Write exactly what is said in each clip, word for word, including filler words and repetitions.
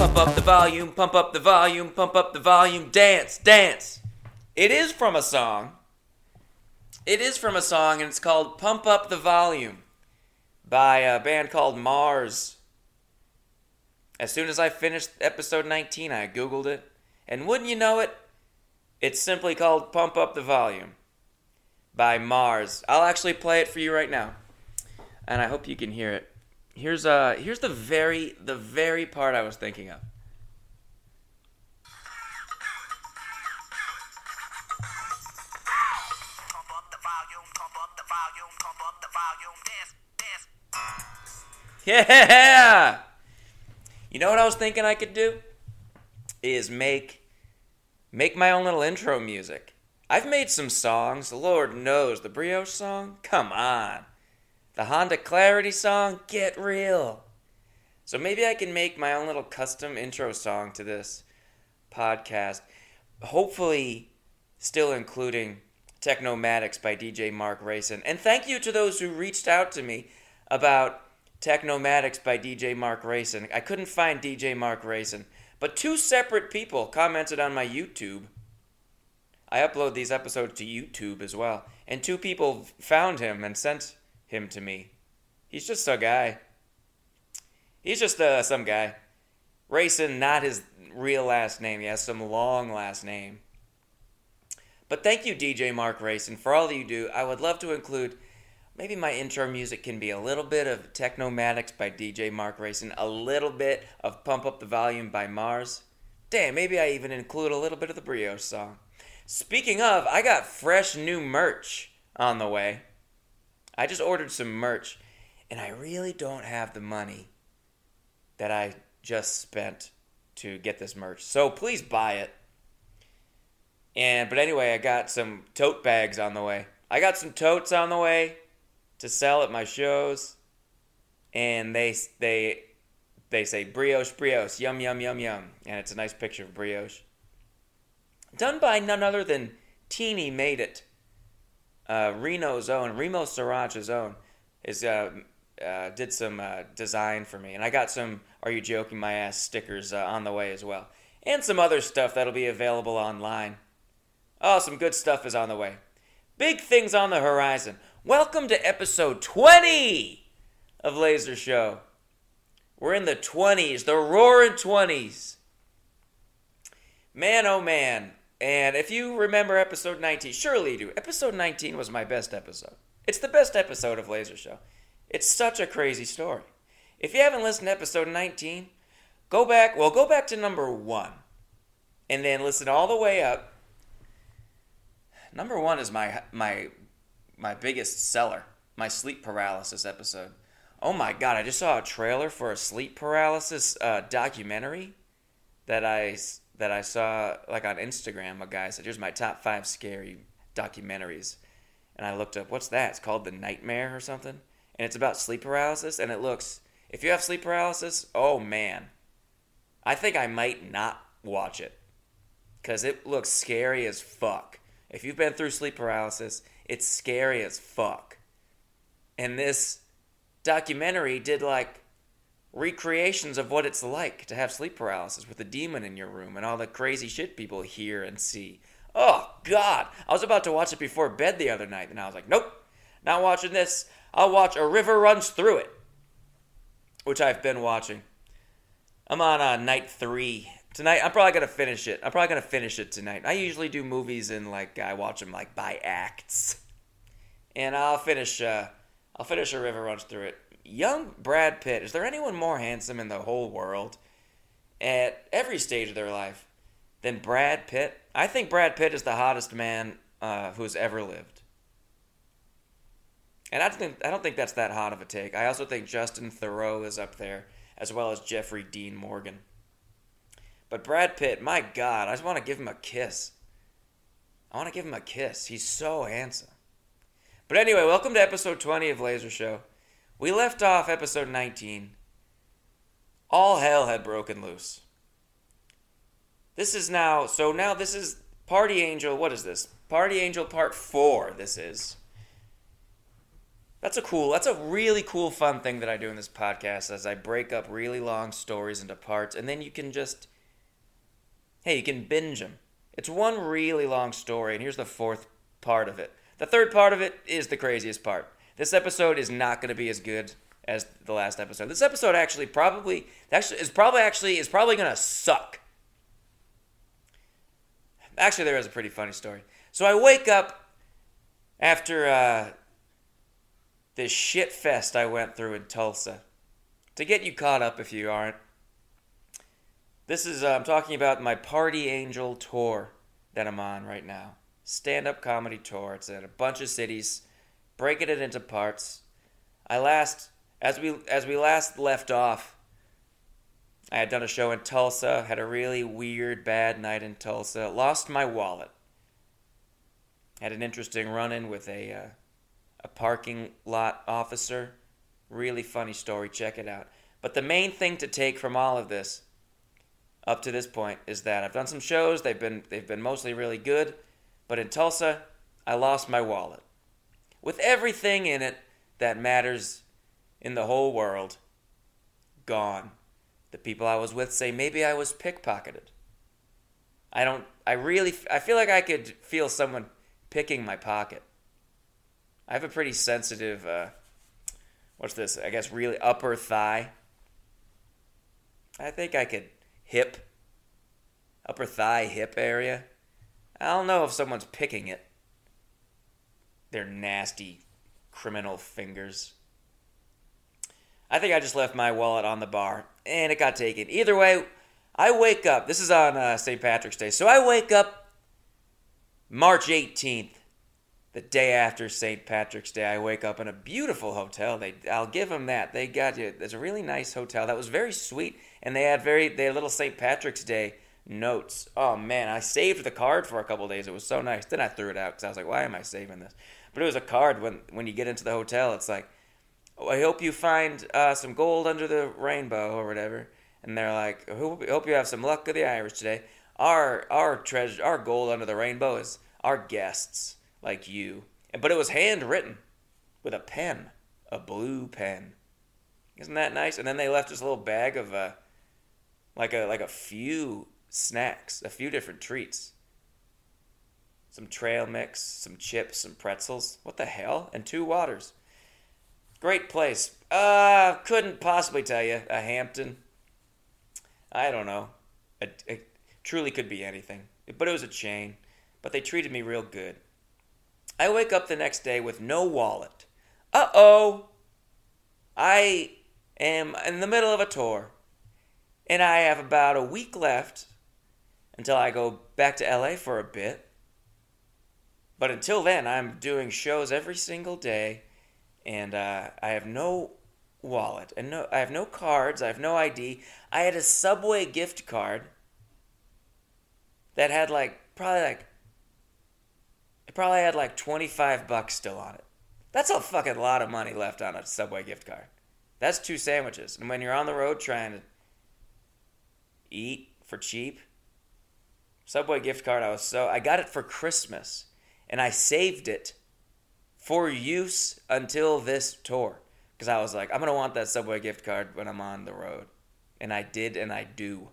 Pump up the volume, pump up the volume, pump up the volume, dance, dance. It is from a song. It is from a song, and it's called Pump Up the Volume by a band called Mars. As soon as I finished episode nineteen, I Googled it, and wouldn't you know it, it's simply called Pump Up the Volume by Mars. I'll actually play it for you right now, and I hope you can hear it. Here's uh here's the very the very part I was thinking of. Pump up the volume, pump up the volume, pump up the volume, dance, dance. Yeah! You know what I was thinking I could do? Is make make my own little intro music. I've made some songs, Lord knows, the Brioche song? Come on. The Honda Clarity song? Get real. So maybe I can make my own little custom intro song to this podcast. Hopefully still including Technomatics by D J Mark Rayson. And thank you to those who reached out to me about Technomatics by D J Mark Rayson. I couldn't find D J Mark Rayson, but two separate people commented on my YouTube. I upload these episodes to YouTube as well, and two people found him and sent him to me. He's just a guy. He's just uh, some guy. Rayson, not his real last name. He has some long last name. But thank you, D J Mark Rayson, for all that you do. I would love to include, maybe my intro music can be a little bit of Technomatics by D J Mark Rayson, a little bit of Pump Up the Volume by Mars. Damn, maybe I even include a little bit of the Brioche song. Speaking of, I got fresh new merch on the way. I just ordered some merch, and I really don't have the money that I just spent to get this merch. So please buy it. And but anyway, I got some tote bags on the way. I got some totes on the way to sell at my shows, and they they they say brioche, brioche, yum, yum, yum, yum, and it's a nice picture of brioche. Done by none other than Teeny Made It. Uh, Reno's own, Remo Sriracha's own, is uh, uh, did some uh, design for me. And I got some Are You Joking My Ass stickers uh, on the way as well. And some other stuff that'll be available online. Oh, some good stuff is on the way. Big things on the horizon. Welcome to episode twenty of Laser Show. We're in the twenties, the roaring twenties. Man, oh man. And if you remember episode nineteen, surely you do. Episode nineteen was my best episode. It's the best episode of Laser Show. It's such a crazy story. If you haven't listened to episode nineteen, go back, well, go back to number one. And then listen all the way up. Number one is my my my biggest seller, my sleep paralysis episode. Oh my God, I just saw a trailer for a sleep paralysis uh, documentary that I... that I saw like on Instagram. A guy said, here's my top five scary documentaries. And I looked up, what's that? It's called The Nightmare or something. And it's about sleep paralysis. And it looks, if you have sleep paralysis, oh man. I think I might not watch it. Because it looks scary as fuck. If you've been through sleep paralysis, it's scary as fuck. And this documentary did like recreations of what it's like to have sleep paralysis with a demon in your room and all the crazy shit people hear and see. Oh, God. I was about to watch it before bed the other night, and I was like, nope, not watching this. I'll watch A River Runs Through It, which I've been watching. I'm on uh, night three. Tonight, I'm probably going to finish it. I'm probably going to finish it tonight. I usually do movies and, like, I watch them, like, by acts. And I'll finish, uh, I'll finish A River Runs Through It. Young Brad Pitt. Is there anyone more handsome in the whole world at every stage of their life than Brad Pitt? I think Brad Pitt is the hottest man uh, who's ever lived. And I don't think I don't think that's that hot of a take. I also think Justin Theroux is up there, as well as Jeffrey Dean Morgan. But Brad Pitt, my God, I just want to give him a kiss. I want to give him a kiss. He's so handsome. But anyway, welcome to episode twenty of Laser Show. We left off episode nineteen. All hell had broken loose. This is now, so now this is Party Angel, what is this? Party Angel Part four, this is. That's a cool, that's a really cool, fun thing that I do in this podcast as I break up really long stories into parts, and then you can just, hey, you can binge them. It's one really long story, and here's the fourth part of it. The third part of it is the craziest part. This episode is not going to be as good as the last episode. This episode actually probably, actually is probably actually, is probably going to suck. Actually, there is a pretty funny story. So I wake up after uh, this shit fest I went through in Tulsa. To get you caught up if you aren't, this is, uh, I'm talking about my Party Angel tour that I'm on right now. Stand-up comedy tour. It's in a bunch of cities, breaking it into parts. I last, as we as we last left off, I had done a show in Tulsa, had a really weird, bad night in Tulsa, lost my wallet. Had an interesting run-in with a uh, a parking lot officer. Really funny story, check it out. But the main thing to take from all of this, up to this point, is that I've done some shows, they've been they've been mostly really good, but in Tulsa, I lost my wallet. With everything in it that matters in the whole world, gone. The people I was with say maybe I was pickpocketed. I don't, I really, I feel like I could feel someone picking my pocket. I have a pretty sensitive, uh, what's this, I guess really upper thigh. I think I could hip, upper thigh, hip area. I don't know if someone's picking it. Their nasty criminal fingers. I think I just left my wallet on the bar, and it got taken. Either way, I wake up. This is on uh, Saint Patrick's Day. So I wake up March eighteenth, the day after Saint Patrick's Day. I wake up in a beautiful hotel. They, I'll give them that. They got you. There's a really nice hotel that was very sweet, and they had very they had little Saint Patrick's Day notes. Oh man, I saved the card for a couple days. It was so nice. Then I threw it out because I was like, why am I saving this? But it was a card. When when you get into the hotel, it's like, oh, I hope you find uh, some gold under the rainbow or whatever. And they're like, I hope, hope you have some luck with the Irish today. Our our treasure, our gold under the rainbow is our guests like you. But it was handwritten with a pen, a blue pen. Isn't that nice? And then they left this little bag of uh, like a like a few snacks, a few different treats. Some trail mix, some chips, some pretzels. What the hell? And two waters. Great place. Uh, couldn't possibly tell you. A Hampton. I don't know. It, it truly could be anything. But it was a chain. But they treated me real good. I wake up the next day with no wallet. Uh-oh. I am in the middle of a tour. And I have about a week left until I go back to L A for a bit. But until then, I'm doing shows every single day, and uh, I have no wallet, and no, I have no cards, I have no I D. I had a Subway gift card that had like, probably like, it probably had like twenty-five bucks still on it. That's a fucking lot of money left on a Subway gift card. That's two sandwiches. And when you're on the road trying to eat for cheap, Subway gift card, I was so, I got it for Christmas. And I saved it for use until this tour. Because I was like, I'm going to want that Subway gift card when I'm on the road. And I did, and I do.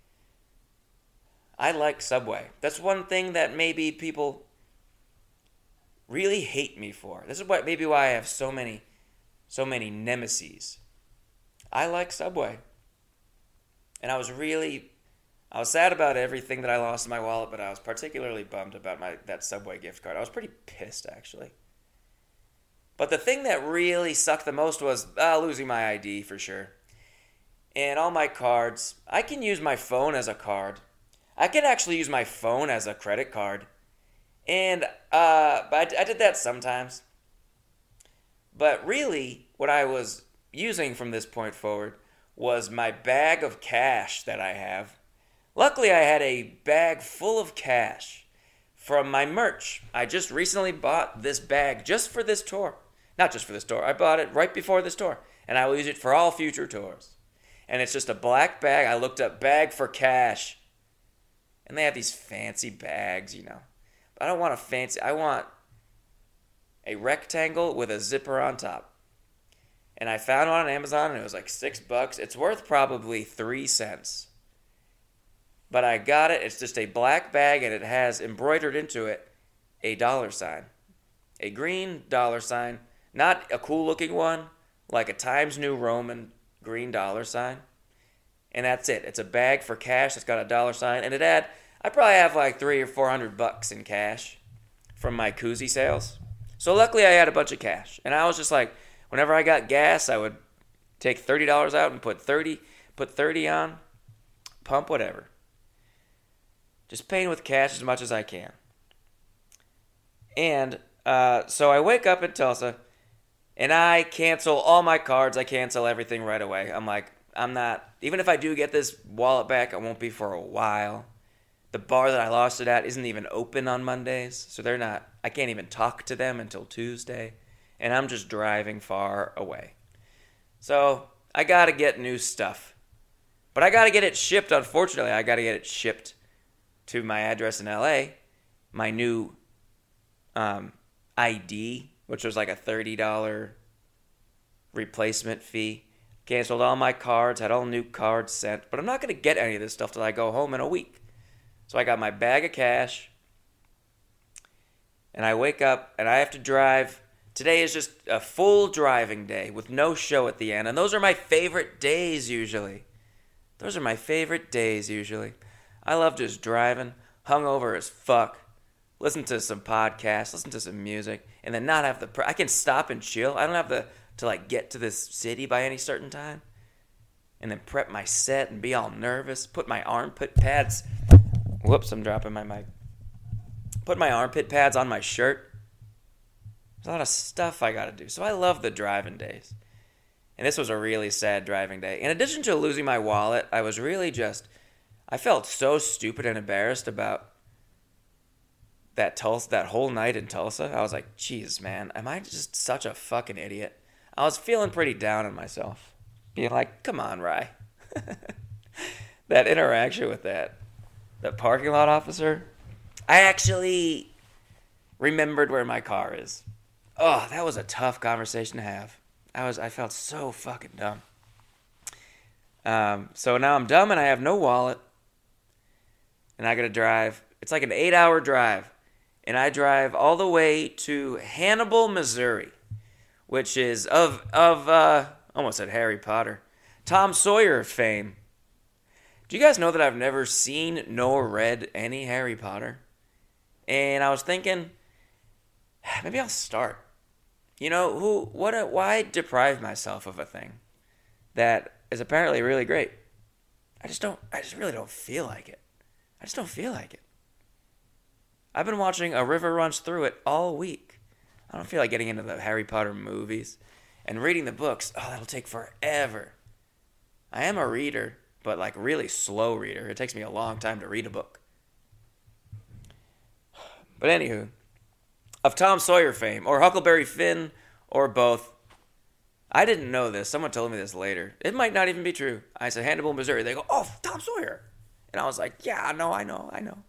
I like Subway. That's one thing that maybe people really hate me for. This is what maybe why I have so many, so many nemesis. I like Subway. And I was really... I was sad about everything that I lost in my wallet, but I was particularly bummed about my that Subway gift card. I was pretty pissed, actually. But the thing that really sucked the most was uh, losing my I D, for sure. And all my cards. I can use my phone as a card. I can actually use my phone as a credit card. And uh, but I, I did that sometimes. But really, what I was using from this point forward was my bag of cash that I have. Luckily, I had a bag full of cash from my merch. I just recently bought this bag just for this tour. Not just for this tour. I bought it right before this tour. And I will use it for all future tours. And it's just a black bag. I looked up bag for cash. And they have these fancy bags, you know. But I don't want a fancy... I want a rectangle with a zipper on top. And I found one on Amazon, and it was like six bucks. It's worth probably three cents. But I got it. It's just a black bag, and it has embroidered into it a dollar sign. A green dollar sign. Not a cool-looking one, like a Times New Roman green dollar sign. And that's it. It's a bag for cash that's got a dollar sign. And it had, I probably have like three or four hundred bucks in cash from my koozie sales. So luckily I had a bunch of cash. And I was just like, whenever I got gas, I would take thirty dollars out and put thirty, put thirty on, pump whatever. Just paying with cash as much as I can. And uh, so I wake up in Tulsa, and I cancel all my cards. I cancel everything right away. I'm like, I'm not, even if I do get this wallet back, it won't be for a while. The bar that I lost it at isn't even open on Mondays, so they're not, I can't even talk to them until Tuesday, and I'm just driving far away. So I gotta get new stuff. But I gotta get it shipped, unfortunately. I gotta get it shipped to my address in L A. My new um, I D, which was like a thirty dollars replacement fee. Canceled all my cards, had all new cards sent. But I'm not going to get any of this stuff till I go home in a week. So I got my bag of cash. And I wake up and I have to drive. Today is just a full driving day with no show at the end. And those are my favorite days usually. Those are my favorite days usually. I love just driving, hungover as fuck. Listen to some podcasts, listen to some music, and then not have the... Pr- I can stop and chill. I don't have the... to like get to this city by any certain time, and then prep my set and be all nervous, put my armpit pads, whoops, I'm dropping my mic, put my armpit pads on my shirt. There's a lot of stuff I gotta do, so I love the driving days, and this was a really sad driving day. In addition to losing my wallet, I was really just, I felt so stupid and embarrassed about that Tulsa, that whole night in Tulsa. I was like, geez, man, am I just such a fucking idiot? I was feeling pretty down on myself. Being like, come on, Rye. That interaction with that, that parking lot officer. I actually remembered where my car is. Oh, that was a tough conversation to have. I was, I felt so fucking dumb. Um, so now I'm dumb and I have no wallet. And I gotta drive. It's like an eight hour drive. And I drive all the way to Hannibal, Missouri. Which is of, of uh, almost said Harry Potter, Tom Sawyer fame. Do you guys know that I've never seen nor read any Harry Potter? And I was thinking, maybe I'll start. You know, who, what, a, why deprive myself of a thing that is apparently really great? I just don't, I just really don't feel like it. I just don't feel like it. I've been watching A River Runs Through It all week. I don't feel like getting into the Harry Potter movies. And reading the books, oh, that'll take forever. I am a reader, but like really slow reader. It takes me a long time to read a book. But anywho, of Tom Sawyer fame, or Huckleberry Finn, or both. I didn't know this. Someone told me this later. It might not even be true. I said Hannibal, Missouri. They go, oh, Tom Sawyer. And I was like, yeah, no, I know, I know.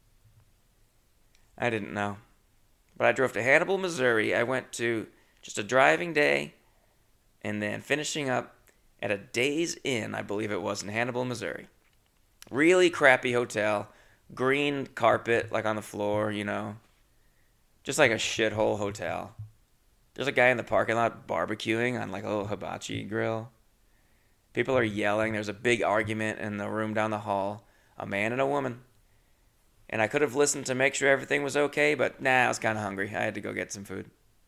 I didn't know. But I drove to Hannibal, Missouri. I went to just a driving day and then finishing up at a Days Inn, I believe it was, in Hannibal, Missouri. Really crappy hotel. Green carpet, like on the floor, you know. Just like a shithole hotel. There's a guy in the parking lot barbecuing on like a little hibachi grill. People are yelling. There's a big argument in the room down the hall. A man and a woman. And I could have listened to make sure everything was okay, but nah, I was kind of hungry. I had to go get some food.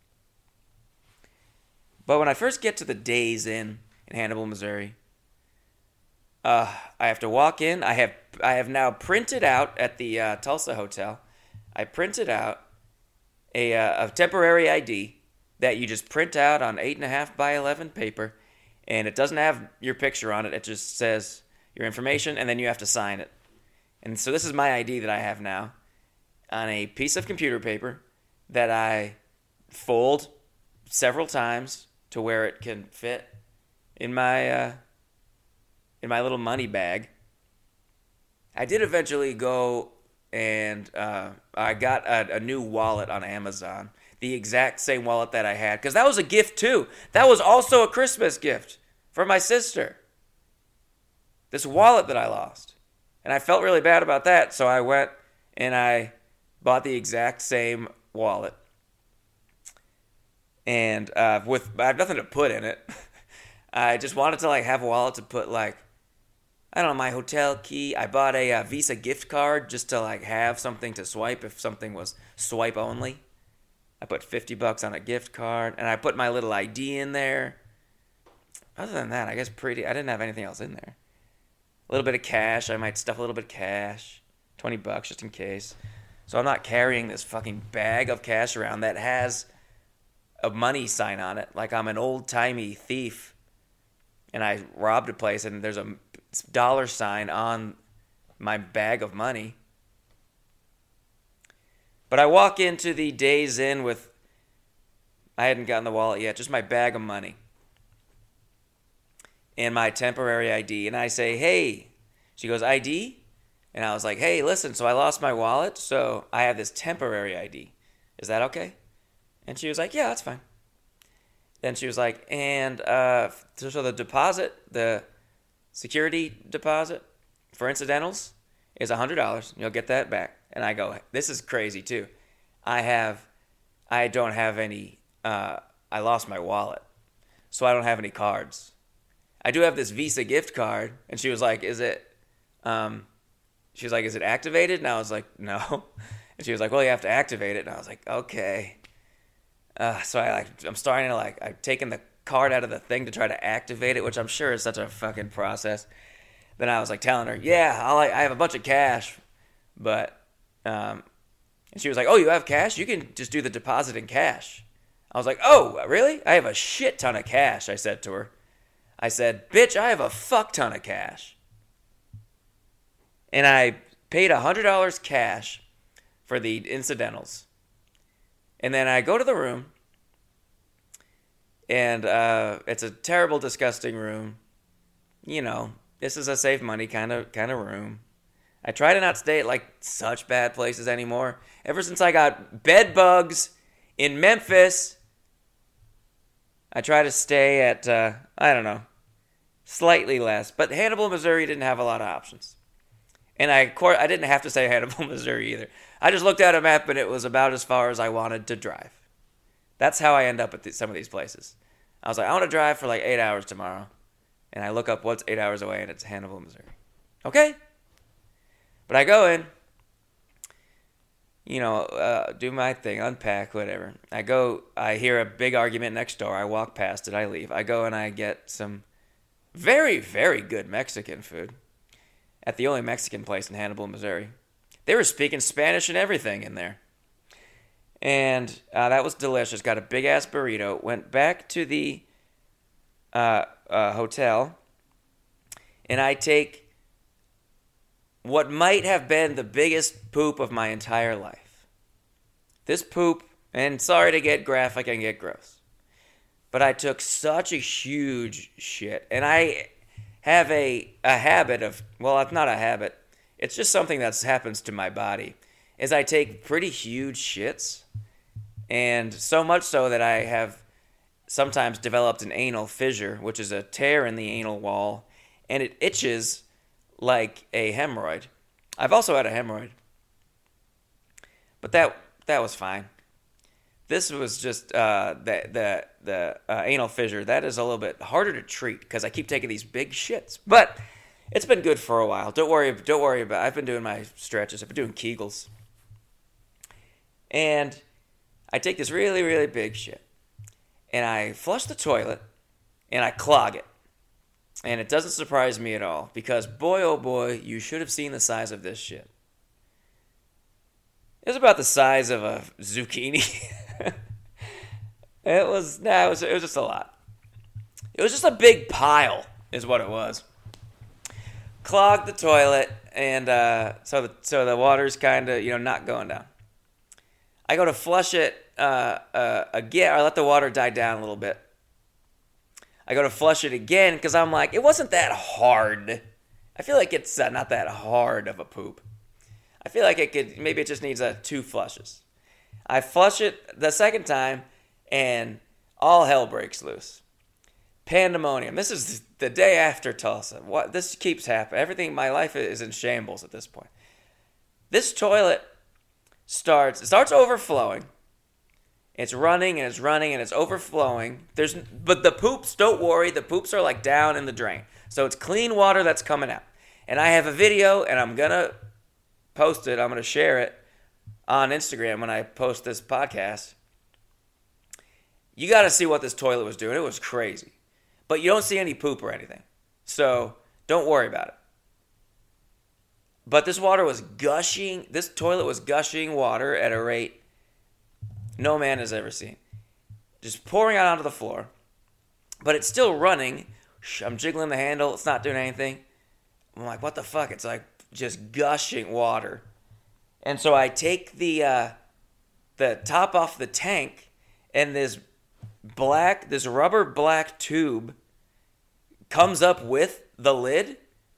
But when I first get to the Days Inn in Hannibal, Missouri, uh, I have to walk in. I have I have now printed out at the uh, Tulsa Hotel. I printed out a, uh, a temporary I D that you just print out on eight and a half by eleven paper, and it doesn't have your picture on it. It just says your information, and then you have to sign it. And so this is my I D that I have now on a piece of computer paper that I fold several times to where it can fit in my uh, in my little money bag. I did eventually go and uh, I got a, a new wallet on Amazon. the exact same wallet that I had, because that was a gift too. That was also a Christmas gift for my sister. This wallet that I lost. And I felt really bad about that, so I went and I bought the exact same wallet. And uh, with I have nothing to put in it. I just wanted to like have a wallet to put like, I don't know, my hotel key. I bought a uh, Visa gift card just to like have something to swipe if something was swipe only. I put fifty bucks on a gift card, and I put my little I D in there. Other than that, I guess pretty. I didn't have anything else in there. A little bit of cash. I might stuff a little bit of cash. twenty bucks just in case. So I'm not carrying this fucking bag of cash around that has a money sign on it. Like I'm an old-timey thief. And I robbed a place and there's a dollar sign on my bag of money. But I walk into the Days Inn with, I hadn't gotten the wallet yet, just my bag of money. And my temporary I D. And I say, hey. She goes, I D? And I was like, hey, listen, so I lost my wallet, so I have this temporary I D. Is that okay? And she was like, yeah, that's fine. Then she was like, and uh, so the deposit, the security deposit for incidentals is one hundred dollars. You'll get that back. And I go, this is crazy too. I have, I don't have any, uh, I lost my wallet, so I don't have any cards. I do have this Visa gift card. And she was like, is it, um, she was like, is it activated? And I was like, no. And she was like, well, you have to activate it. And I was like, okay. Uh, so I like, I'm starting to like, I've taken the card out of the thing to try to activate it, which I'm sure is such a fucking process. Then I was like telling her, yeah, I'll, I have a bunch of cash, but, um, and she was like, oh, you have cash? You can just do the deposit in cash. I was like, oh, really? I have a shit ton of cash, I said to her. I said, bitch, I have a fuck ton of cash. And I paid one hundred dollars cash for the incidentals. And then I go to the room, and uh, it's a terrible, disgusting room. You know, this is a save money kind of kind of room. I try to not stay at like such bad places anymore. Ever since I got bed bugs in Memphis, I try to stay at, uh, I don't know, slightly less. But Hannibal, Missouri didn't have a lot of options. And I, I didn't have to say Hannibal, Missouri either. I just looked at a map and it was about as far as I wanted to drive. That's how I end up at some of these places. I was like, I want to drive for like eight hours tomorrow. And I look up what's eight hours away and it's Hannibal, Missouri. Okay. But I go in, you know, uh, do my thing, unpack, whatever. I go, I hear a big argument next door. I walk past it, I leave. I go and I get some very, very good Mexican food at the only Mexican place in Hannibal, Missouri. They were speaking Spanish and everything in there. And uh, that was delicious. Got a big-ass burrito. Went back to the uh, uh, hotel. And I take what might have been the biggest poop of my entire life. This poop, and sorry to get graphic and get gross, but I took such a huge shit. And I have a, a habit of, well, it's not a habit. It's just something that happens to my body, is I take pretty huge shits, and so much so that I have sometimes developed an anal fissure, which is a tear in the anal wall, and it itches like a hemorrhoid. I've also had a hemorrhoid, but that that was fine. This was just uh, the the the uh, anal fissure. That is a little bit harder to treat because I keep taking these big shits, but it's been good for a while. Don't worry. Don't worry about it. I've been doing my stretches. I've been doing Kegels. And I take this really, really big shit. And I flush the toilet. And I clog it. And it doesn't surprise me at all. Because boy, oh boy, you should have seen the size of this shit. It was about the size of a zucchini. it was, nah, it was, it was just a lot. It was just a big pile, is what it was. Clogged the toilet, and uh, so the so the water's kind of, you know, not going down. I go to flush it uh, uh, again, or let the water die down a little bit. I go to flush it again because I'm like, it wasn't that hard. I feel like it's uh, not that hard of a poop. I feel like it could, maybe it just needs uh, two flushes. I flush it the second time, and all hell breaks loose. Pandemonium. This is the day after Tulsa. What this keeps happening. Everything in my life is in shambles at this point. This toilet starts it starts overflowing. It's running and it's running and it's overflowing. There's but the poops, don't worry, the poops are like down in the drain. So it's clean water that's coming out. And I have a video and I'm gonna post it. I'm gonna share it on Instagram when I post this podcast. You got to see what this toilet was doing. It was crazy. But you don't see any poop or anything. So don't worry about it. But this water was gushing. This toilet was gushing water at a rate no man has ever seen. Just pouring out onto the floor. But it's still running. I'm jiggling the handle. It's not doing anything. I'm like, what the fuck? It's like just gushing water. And so I take the uh, the top off the tank, and this black, this rubber black tube comes up with the lid,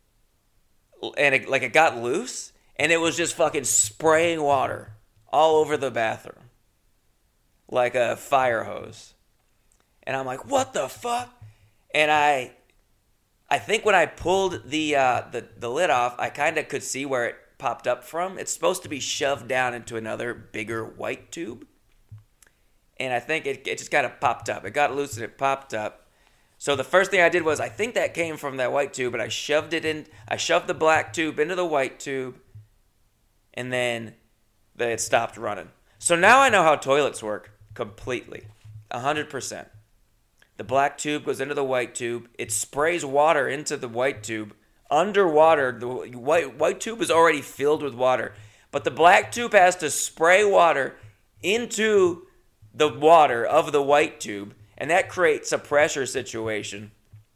and it, like it got loose, and it was just fucking spraying water all over the bathroom like a fire hose. And I'm like, what the fuck? And I, I think when I pulled the uh, the the lid off, I kind of could see where it popped up from. It's supposed to be shoved down into another bigger white tube. And I think it, it just kind of popped up. It got loose and it popped up. So the first thing I did was, I think that came from that white tube, and I shoved it in. I shoved the black tube into the white tube, and then it stopped running. So now I know how toilets work completely, one hundred percent. The black tube goes into the white tube. It sprays water into the white tube. Underwater, the white white tube is already filled with water, but the black tube has to spray water into the water of the white tube, and that creates a pressure situation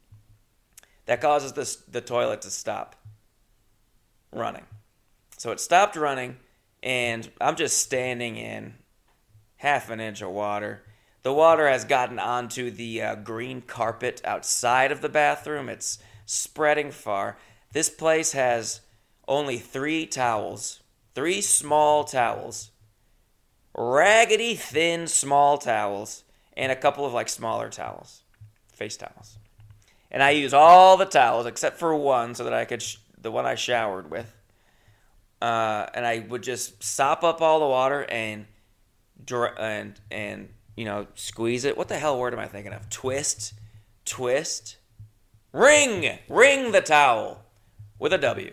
that causes the, the toilet to stop running. So it stopped running, and I'm just standing in half an inch of water. The water has gotten onto the uh, green carpet outside of the bathroom. It's spreading far. This place has only three towels, three small towels, raggedy thin small towels, and a couple of like smaller towels, face towels. And I use all the towels except for one, so that I could sh- the one I showered with. Uh, and I would just sop up all the water and dr- and and you know squeeze it. What the hell word am I thinking of? Twist, twist. Wring! Wring the towel with a W.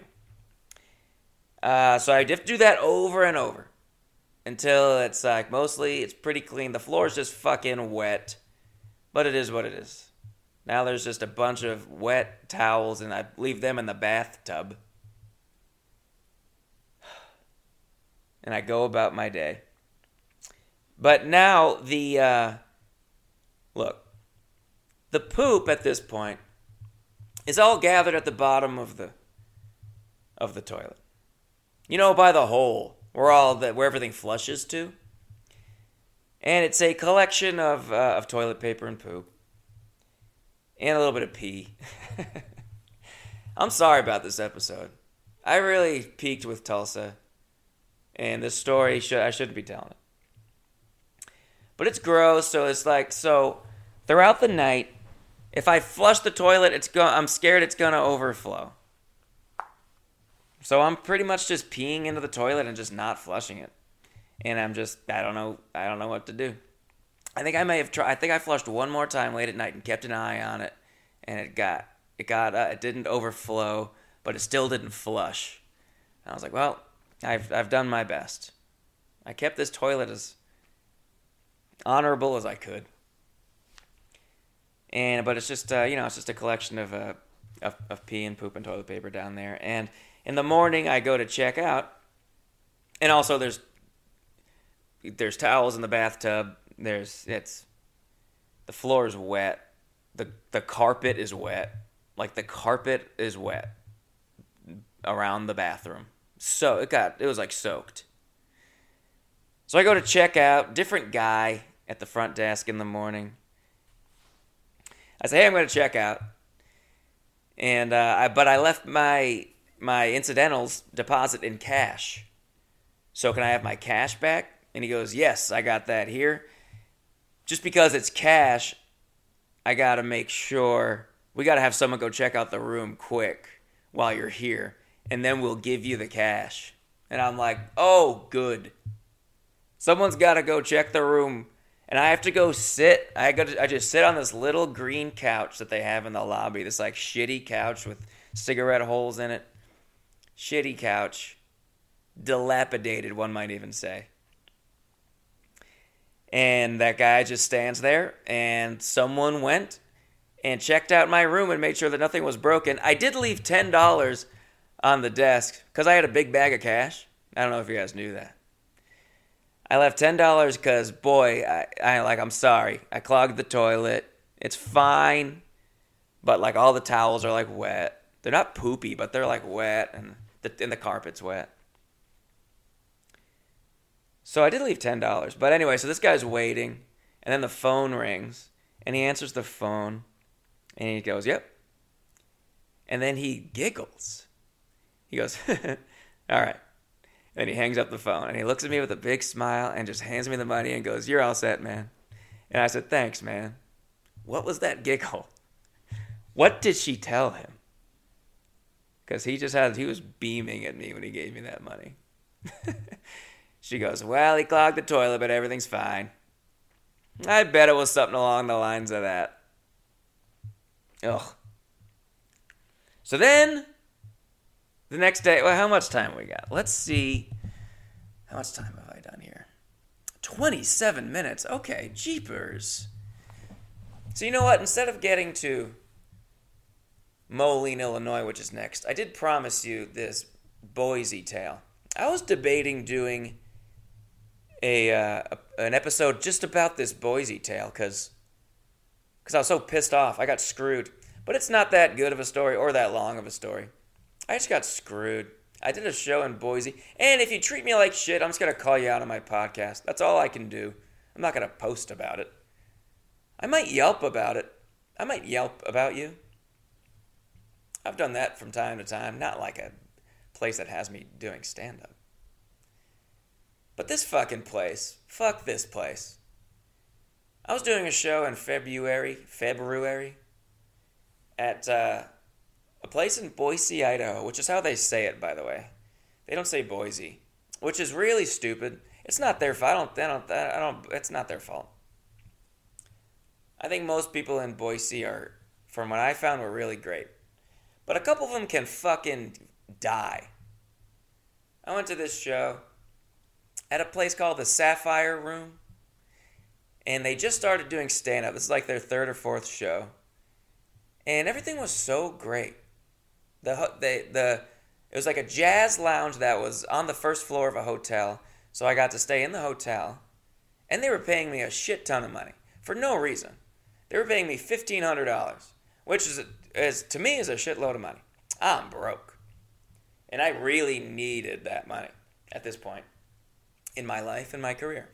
Uh, so I have to do that over and over until it's like mostly it's pretty clean. The floor is just fucking wet, but it is what it is. Now there's just a bunch of wet towels, and I leave them in the bathtub. And I go about my day. But now the, uh, look, the poop at this point is all gathered at the bottom of the of the toilet. You know, by the hole where all the where everything flushes to. And it's a collection of uh, of toilet paper and poop, and a little bit of pee. I'm sorry about this episode. I really peaked with Tulsa, and this story should I shouldn't be telling it. But it's gross. So it's like so throughout the night. If I flush the toilet, it's go- I'm scared it's going to overflow. So I'm pretty much just peeing into the toilet and just not flushing it. And I'm just, I don't know, I don't know what to do. I think I may have tried, I think I flushed one more time late at night and kept an eye on it. And it got, it got, uh, it didn't overflow, but it still didn't flush. And I was like, well, I've, I've done my best. I kept this toilet as honorable as I could. And but it's just uh, you know it's just a collection of uh of, of pee and poop and toilet paper down there. And in the morning I go to check out, and also there's there's towels in the bathtub. There's it's the floor is wet. the The carpet is wet. Like the carpet is wet around the bathroom. So it got it was like soaked. So I go to check out. Different guy at the front desk in the morning. I say, hey, I'm going to check out, and uh, I, but I left my my incidentals deposit in cash. So can I have my cash back? And he goes, yes, I got that here. Just because it's cash, I got to make sure, we got to have someone go check out the room quick while you're here. And then we'll give you the cash. And I'm like, oh, good. Someone's got to go check the room. And I have to go sit. I go. To, I just sit on this little green couch that they have in the lobby. This like shitty couch with cigarette holes in it. Shitty couch. Dilapidated, one might even say. And that guy just stands there. And someone went and checked out my room and made sure that nothing was broken. I did leave ten dollars on the desk because I had a big bag of cash. I don't know if you guys knew that. I left ten dollars because, boy, I, I like, I'm sorry. I clogged the toilet. It's fine. But, like, all the towels are, like, wet. They're not poopy, but they're, like, wet. And the, and the carpet's wet. So I did leave ten dollars. But anyway, so this guy's waiting. And then the phone rings. And he answers the phone. And he goes, yep. And then he giggles. He goes, all right. And he hangs up the phone, and he looks at me with a big smile and just hands me the money and goes, you're all set, man. And I said, thanks, man. What was that giggle? What did she tell him? Because he just had, he was beaming at me when he gave me that money. She goes, well, he clogged the toilet, but everything's fine. I bet it was something along the lines of that. Ugh. So then, the next day, well, how much time we got? Let's see. How much time have I done here? twenty-seven minutes. Okay, jeepers. So you know what? Instead of getting to Moline, Illinois, which is next, I did promise you this Boise tale. I was debating doing a, uh, a an episode just about this Boise tale because because I was so pissed off. I got screwed. But it's not that good of a story or that long of a story. I just got screwed. I did a show in Boise. And if you treat me like shit, I'm just going to call you out on my podcast. That's all I can do. I'm not going to post about it. I might Yelp about it. I might Yelp about you. I've done that from time to time. Not like a place that has me doing stand-up. But this fucking place. Fuck this place. I was doing a show in February. February. At, uh... a place in Boise, Idaho, which is how they say it, by the way. They don't say Boise, which is really stupid. It's not their fault. I don't, I don't, I don't, it's not their fault. I think most people in Boise are, from what I found, were really great. But a couple of them can fucking die. I went to this show at a place called the Sapphire Room, and they just started doing stand-up. This is like their third or fourth show. And everything was so great. The the the it was like a jazz lounge that was on the first floor of a hotel. So I got to stay in the hotel, and they were paying me a shit ton of money for no reason. They were paying me fifteen hundred dollars, which is is to me is a shitload of money. I'm broke, and I really needed that money at this point in my life and my career.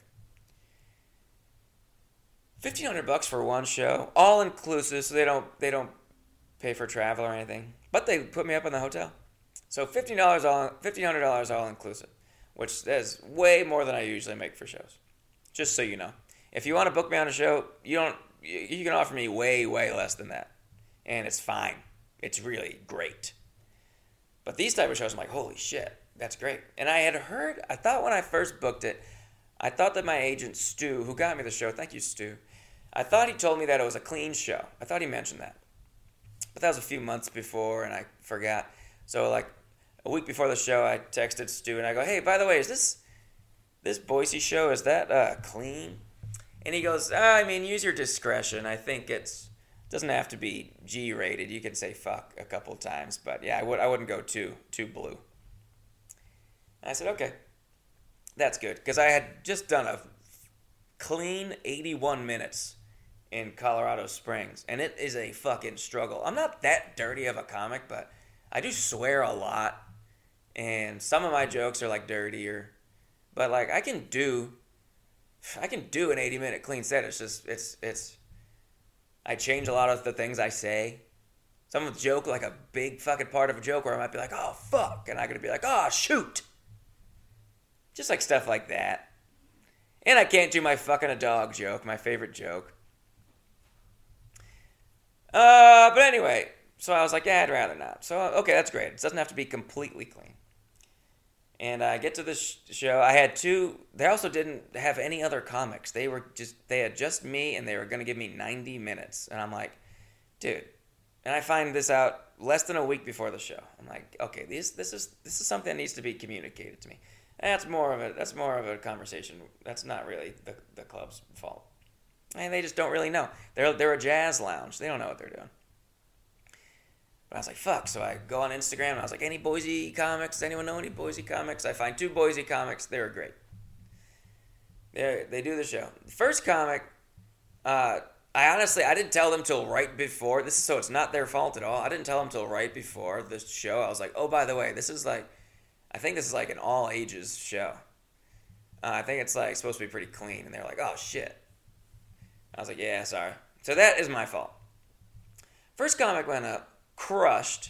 Fifteen hundred bucks for one show, all inclusive, so they don't they don't. pay for travel or anything, but they put me up in the hotel. So fifteen dollars all, fifteen hundred dollars all inclusive, which is way more than I usually make for shows. Just so you know, if you want to book me on a show, you don't. You can offer me way, way less than that, and it's fine. It's really great. But these type of shows, I'm like, holy shit, that's great. And I had heard, I thought when I first booked it, I thought that my agent Stu, who got me the show, thank you Stu, I thought he told me that it was a clean show. I thought he mentioned that. But that was a few months before, and I forgot. So, like, a week before the show, I texted Stu, and I go, hey, by the way, is this this Boise show, is that uh, clean? And he goes, ah, I mean, use your discretion. I think it's doesn't have to be G-rated. You can say fuck a couple times, but, yeah, I, would, I wouldn't go too, too blue. And I said, okay, that's good, because I had just done a clean eighty-one minutes in Colorado Springs, and it is a fucking struggle. I'm not that dirty of a comic, but I do swear a lot, and some of my jokes are like dirtier, but like I can do, I can do an eighty minute clean set. It's just, it's, it's, I change a lot of the things I say. Some of the joke, like a big fucking part of a joke where I might be like, oh fuck, and I gotta be like, oh shoot. Just like stuff like that. And I can't do my fucking a dog joke, my favorite joke. Uh, but anyway, so I was like, yeah, I'd rather not. So, okay, that's great. It doesn't have to be completely clean. And I get to this show. I had two. They also didn't have any other comics. They were just, they had just me, and they were going to give me ninety minutes. And I'm like, dude. And I find this out less than a week before the show. I'm like, okay, this this is this is something that needs to be communicated to me. And that's more of a that's more of a conversation. That's not really the the club's fault. And they just don't really know. They're they're a jazz lounge. They don't know what they're doing. But I was like, fuck. So I go on Instagram and I was like, any Boise comics? Does anyone know any Boise comics? I find two Boise comics. They were great. They they do the show. The first comic, uh, I honestly, I didn't tell them till right before. This is so it's not their fault at all. I didn't tell them till right before the show. I was like, oh, by the way, this is like, I think this is like an all ages show. Uh, I think it's like supposed to be pretty clean. And they're like, oh, shit. I was like, yeah, sorry. So that is my fault. First comic went up. Crushed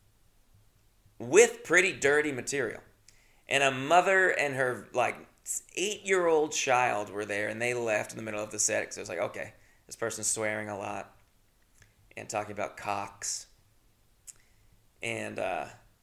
with pretty dirty material, and a mother and her like eight-year-old child were there, and they left in the middle of the set because it was like, okay, this person's swearing a lot and talking about cocks, and uh,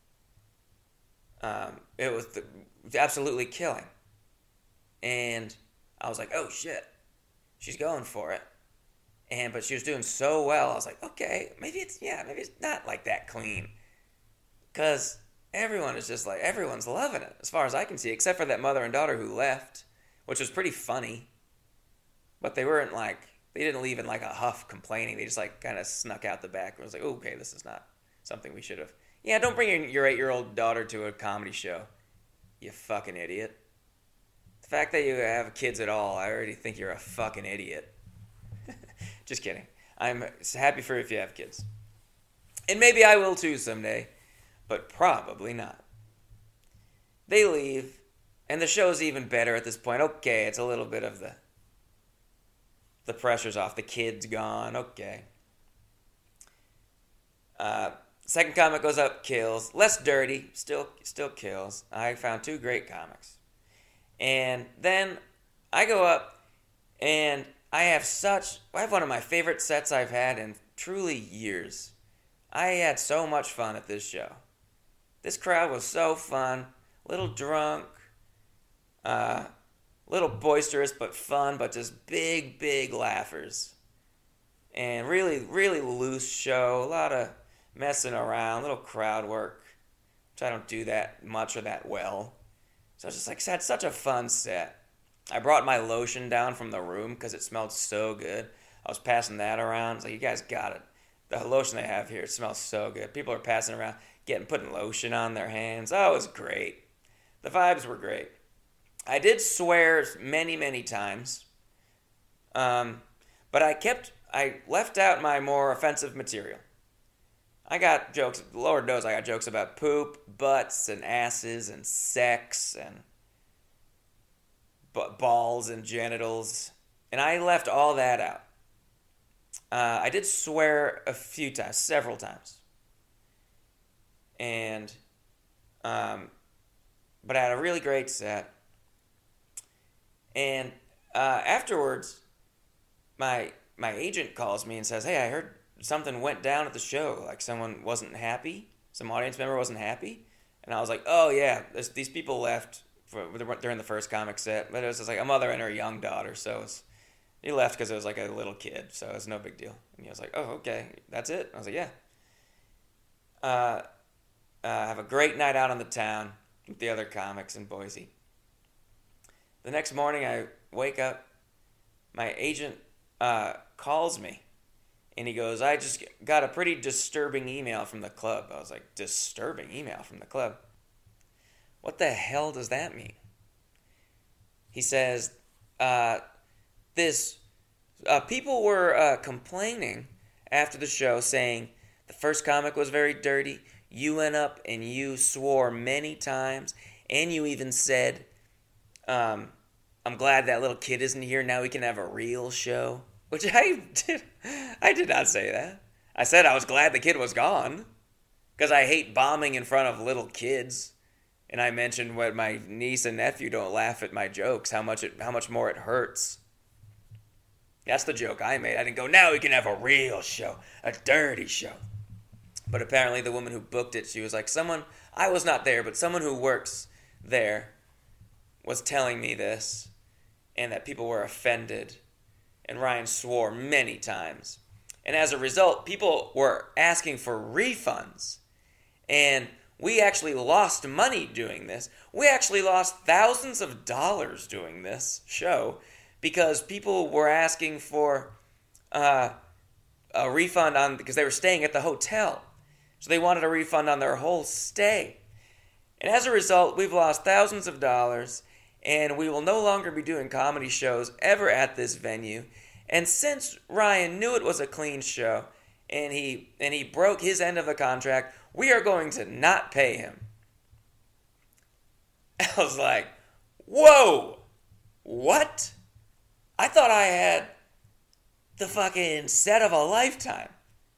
um, it was, the, it was absolutely killing. And I was like, oh shit, she's going for it. And but she was doing so well, I was like, okay, maybe it's yeah, maybe it's not like that clean, because everyone is just like everyone's loving it as far as I can see, except for that mother and daughter who left, which was pretty funny. But they weren't like they didn't leave in like a huff complaining. They just like kind of snuck out the back. And was like, oh, okay, this is not something we should have. Yeah, don't bring your eight-year-old daughter to a comedy show, you fucking idiot. The fact that you have kids at all, I already think you're a fucking idiot. Just kidding. I'm happy for if you have kids. And maybe I will too someday, but probably not. They leave, and the show's even better at this point. Okay, it's a little bit of the the pressure's off. The kid's gone. Okay. Uh, second comic goes up, kills. Less dirty, still still kills. I found two great comics. And then I go up, and I have such, I have one of my favorite sets I've had in truly years. I had so much fun at this show. This crowd was so fun, a little drunk, a uh, little boisterous but fun, but just big, big laughers. And really, really loose show, a lot of messing around, little crowd work, which I don't do that much or that well. So I was just like, had such a fun set. I brought my lotion down from the room because it smelled so good. I was passing that around. I was like, you guys got it. The lotion they have here, it smells so good. People are passing around, getting putting lotion on their hands. Oh, it was great. The vibes were great. I did swear many, many times. Um, but I kept, I left out my more offensive material. I got jokes, Lord knows I got jokes about poop, butts, and asses, and sex, and balls and genitals, and I left all that out. Uh, I did swear a few times, several times, and um, but I had a really great set. And uh, afterwards, my my agent calls me and says, "Hey, I heard something went down at the show. Like someone wasn't happy, some audience member wasn't happy." And I was like, "Oh yeah, these people left." For, during the first comic set, but it was just like a mother and her young daughter, so it was, he left because it was like a little kid, so it was no big deal. And he was like, oh, okay, that's it? I was like, yeah. Uh, uh, have a great night out on the town with the other comics in Boise. The next morning, I wake up, my agent uh, calls me, and he goes, I just got a pretty disturbing email from the club. I was like, disturbing email from the club? What the hell does that mean? He says, uh, this, uh, people were uh, complaining after the show saying the first comic was very dirty. You went up and you swore many times, and you even said, um, I'm glad that little kid isn't here. Now we can have a real show. Which I did, I did not say that. I said I was glad the kid was gone, because I hate bombing in front of little kids. and I mentioned what my niece and nephew don't laugh at my jokes, how much it, how much more it hurts. That's the joke I made. I didn't go, now we can have a real show, a dirty show. But apparently the woman who booked it, she was like, someone, I was not there, but someone who works there was telling me this, and that people were offended. And Ryan swore many times. And as a result, people were asking for refunds. And we actually lost money doing this. We actually lost thousands of dollars doing this show because people were asking for uh, a refund on, because they were staying at the hotel. So they wanted a refund on their whole stay. And as a result, we've lost thousands of dollars, and we will no longer be doing comedy shows ever at this venue. And since Ryan knew it was a clean show, and he and he broke his end of the contract, we are going to not pay him. I was like, whoa, what? I thought I had the fucking set of a lifetime.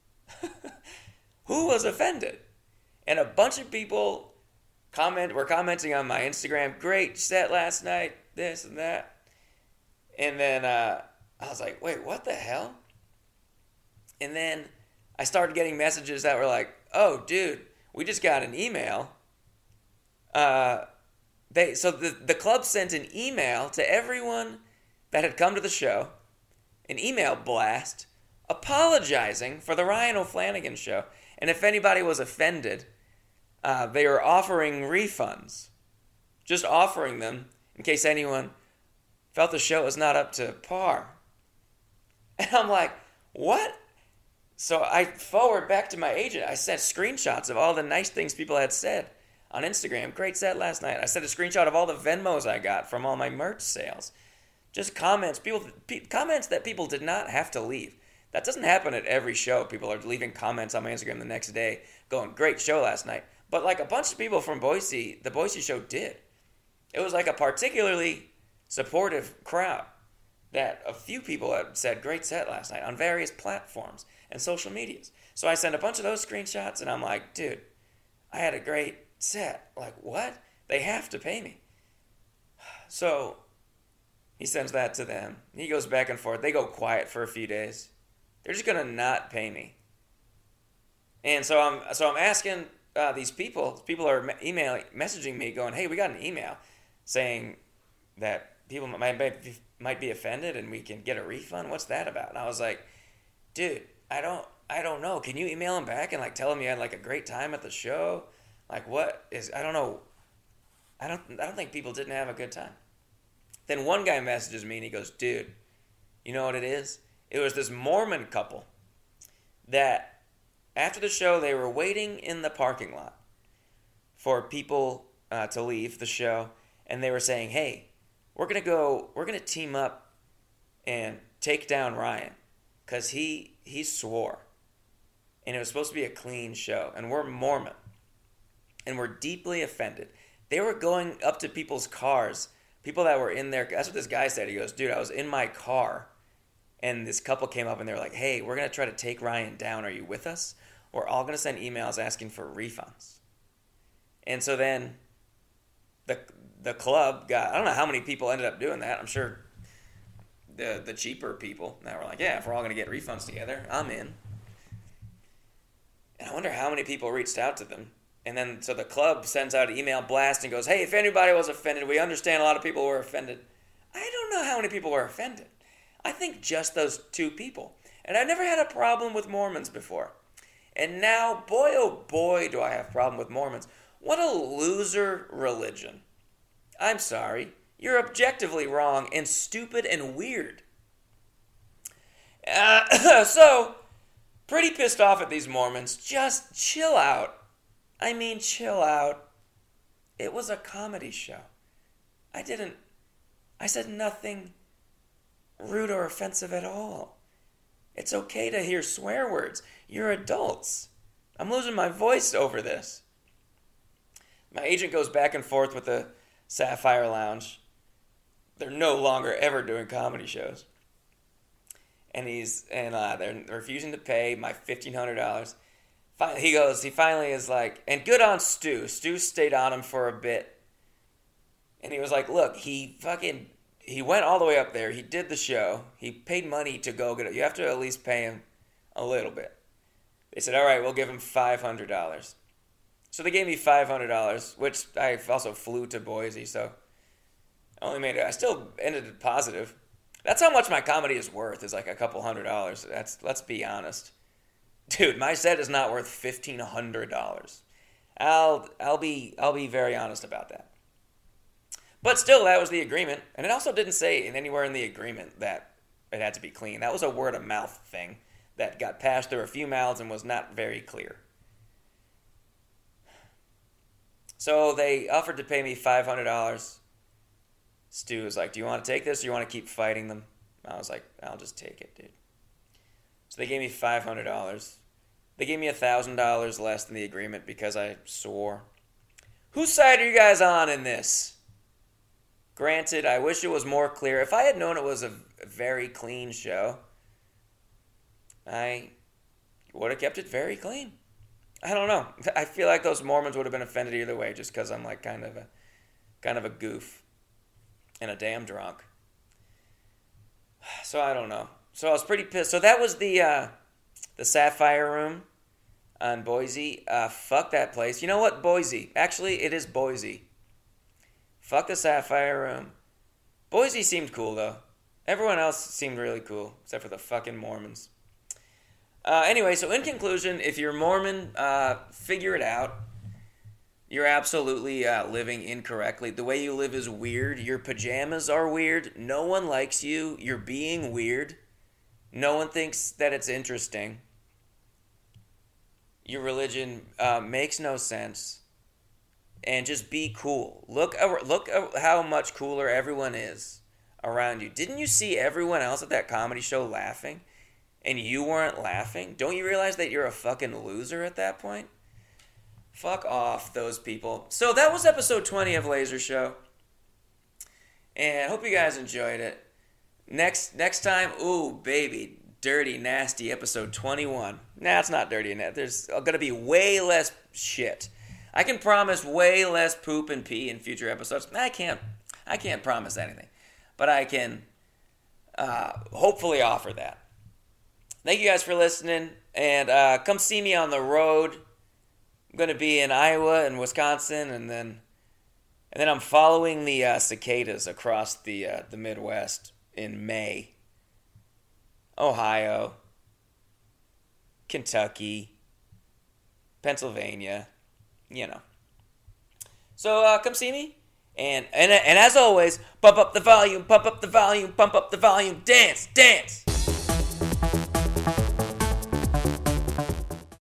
Who was offended? And a bunch of people comment were commenting on my Instagram, great set last night, this and that. And then uh, I was like, wait, what the hell? And then I started getting messages that were like, oh, dude, we just got an email. Uh, they so the, the club sent an email to everyone that had come to the show, an email blast, apologizing for the Ryan O'Flanagan show. And if anybody was offended, uh, they were offering refunds. Just offering them in case anyone felt the show was not up to par. And I'm like, what? So I forward back to my agent. I sent screenshots of all the nice things people had said on Instagram. Great set last night. I sent a screenshot of all the Venmos I got from all my merch sales. Just comments, people, pe- comments that people did not have to leave. That doesn't happen at every show. People are leaving comments on my Instagram the next day going, great show last night. But like a bunch of people from Boise, the Boise show did. It was like a particularly supportive crowd that a few people had said, great set last night on various platforms and social medias. So I sent a bunch of those screenshots and I'm like, dude, I had a great set. Like, what? They have to pay me. So he sends that to them. He goes back and forth. They go quiet for a few days. They're just going to not pay me. And so I'm so I'm asking uh, these people, people are emailing, messaging me going, hey, we got an email saying that people might, might, might be offended and we can get a refund. What's that about? And I was like, dude, I don't I don't know. Can you email them back and like tell them you had like a great time at the show? Like what is, I don't know. I don't I don't think people didn't have a good time. Then one guy messages me and he goes, dude, you know what it is? It was this Mormon couple that after the show, they were waiting in the parking lot for people uh, to leave the show. And they were saying, hey, we're going to go, we're going to team up and take down Ryan because he, he swore. And it was supposed to be a clean show. And we're Mormon. And we're deeply offended. They were going up to people's cars, people that were in there. That's what this guy said. He goes, dude, I was in my car. And this couple came up and they were like, hey, we're going to try to take Ryan down. Are you with us? We're all going to send emails asking for refunds. And so then the the club got, I don't know how many people ended up doing that. I'm sure the the cheaper people that were like, yeah, if we're all going to get refunds together, I'm in. And I wonder how many people reached out to them. And then so the club sends out an email blast and goes, hey, if anybody was offended, we understand a lot of people were offended. I don't know how many people were offended. I think just those two people. And I've never had a problem with Mormons before. And now, boy, oh boy, do I have a problem with Mormons. What a loser religion. I'm sorry. You're objectively wrong and stupid and weird. Uh, so, pretty pissed off at these Mormons. Just chill out. I mean, chill out. It was a comedy show. I didn't... I said nothing rude or offensive at all. It's okay to hear swear words. You're adults. I'm losing my voice over this. My agent goes back and forth with the Sapphire Lounge. They're no longer ever doing comedy shows. And he's and uh, they're refusing to pay my fifteen hundred dollars. Finally, he goes, he finally is like, and good on Stu. Stu stayed on him for a bit. And he was like, look, he fucking, he went all the way up there. He did the show. He paid money to go get it. You have to at least pay him a little bit. They said, all right, we'll give him five hundred dollars. So they gave me five hundred dollars, which I also flew to Boise, so I only made it, I still ended it positive. That's how much my comedy is worth, is like a couple hundred dollars. That's, let's be honest. Dude, my set is not worth fifteen hundred dollars. I'll I'll be I'll be very honest about that. But still, that was the agreement, and it also didn't say in anywhere in the agreement that it had to be clean. That was a word of mouth thing that got passed through a few mouths and was not very clear. So they offered to pay me five hundred dollars. Stu was like, "Do you want to take this, or you want to keep fighting them?" I was like, "I'll just take it, dude." So they gave me five hundred dollars. They gave me one thousand dollars less than the agreement because I swore. Whose side are you guys on in this? Granted, I wish it was more clear. If I had known it was a very clean show, I would have kept it very clean. I don't know. I feel like those Mormons would have been offended either way just because I'm like kind of a kind of a goof and a damn drunk. So I don't know. So I was pretty pissed. So that was the uh, the Sapphire Room on Boise. Uh, fuck that place. You know what? Boise. Actually, it is Boise. Fuck the Sapphire Room. Boise seemed cool, though. Everyone else seemed really cool, except for the fucking Mormons. Uh, anyway, so in conclusion, if you're Mormon, uh, figure it out. You're absolutely uh, living incorrectly. The way you live is weird. Your pajamas are weird. No one likes you. You're being weird. No one thinks that it's interesting. Your religion uh, makes no sense. And just be cool. Look, look how much cooler everyone is around you. Didn't you see everyone else at that comedy show laughing? And you weren't laughing? Don't you realize that you're a fucking loser at that point? Fuck off, those people. So that was episode twenty of Laser Show. And I hope you guys enjoyed it. Next next time, ooh, baby, dirty, nasty, episode twenty-one. Nah, it's not dirty and nasty. There's going to be way less shit. I can promise way less poop and pee in future episodes. I can't, I can't promise anything. But I can uh, hopefully offer that. Thank you guys for listening. And uh, come see me on the road. I'm going to be in Iowa and Wisconsin. And then and then I'm following the uh, cicadas across the uh, the Midwest in May. Ohio, Kentucky, Pennsylvania, you know. So uh, come see me, and, and and as always, pump up the volume, pump up the volume, pump up the volume, dance, dance.